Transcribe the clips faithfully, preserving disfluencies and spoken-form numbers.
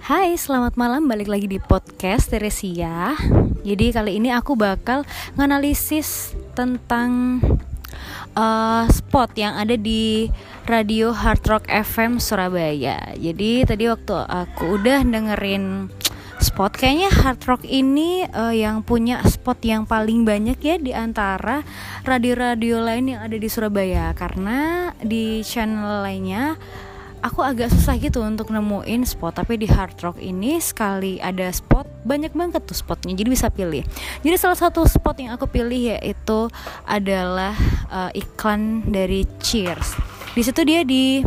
Hai, selamat malam. Balik lagi di podcast Teresia. Jadi kali ini aku bakal nganalisis tentang uh, spot yang ada di radio Hard Rock F M Surabaya. Jadi tadi waktu aku udah dengerin spot, kayaknya Hard Rock ini uh, yang punya spot yang paling banyak ya di antara radio-radio lain yang ada di Surabaya. Karena di channel lainnya aku agak susah gitu untuk nemuin spot, tapi di Hard Rock ini sekali ada spot, banyak banget tuh spotnya, jadi bisa pilih. Jadi salah satu spot yang aku pilih yaitu adalah uh, iklan dari Cheers. Di situ dia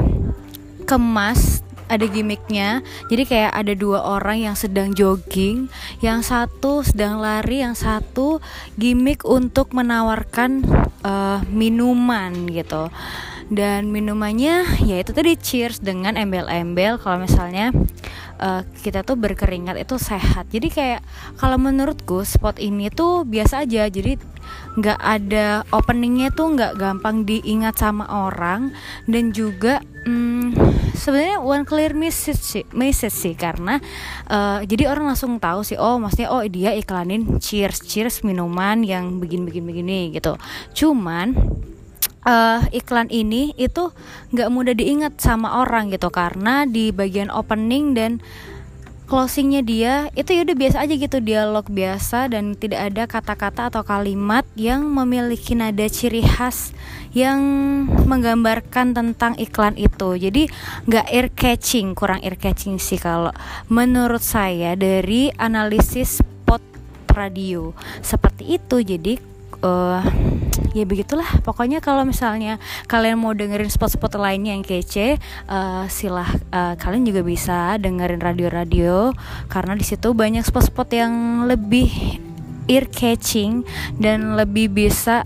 dikemas, ada gimmicknya. Jadi kayak ada dua orang yang sedang jogging, yang satu sedang lari, yang satu gimmick untuk menawarkan uh, minuman gitu. Dan minumannya yaitu tadi Cheers dengan embel-embel kalau misalnya uh, kita tuh berkeringat itu sehat. Jadi kayak kalau menurutku spot ini tuh biasa aja. Jadi nggak ada openingnya tuh nggak gampang diingat sama orang. Dan juga hmm, sebenarnya one clear message sih, message sih karena uh, jadi orang langsung tahu sih, oh maksudnya oh dia iklanin Cheers, Cheers minuman yang begini-begini gitu. Cuman Uh, iklan ini itu nggak mudah diingat sama orang gitu, karena di bagian opening dan closingnya dia itu ya udah biasa aja gitu, dialog biasa dan tidak ada kata-kata atau kalimat yang memiliki nada ciri khas yang menggambarkan tentang iklan itu. Jadi nggak ear catching, kurang ear catching sih kalau menurut saya dari analisis spot radio seperti itu. Jadi uh, ya begitulah pokoknya. Kalau misalnya kalian mau dengerin spot-spot lainnya yang kece, uh, silah uh, kalian juga bisa dengerin radio-radio karena di situ banyak spot-spot yang lebih ear catching dan lebih bisa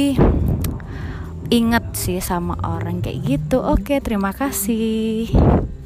diingat sih sama orang kayak gitu. Oke, terima kasih.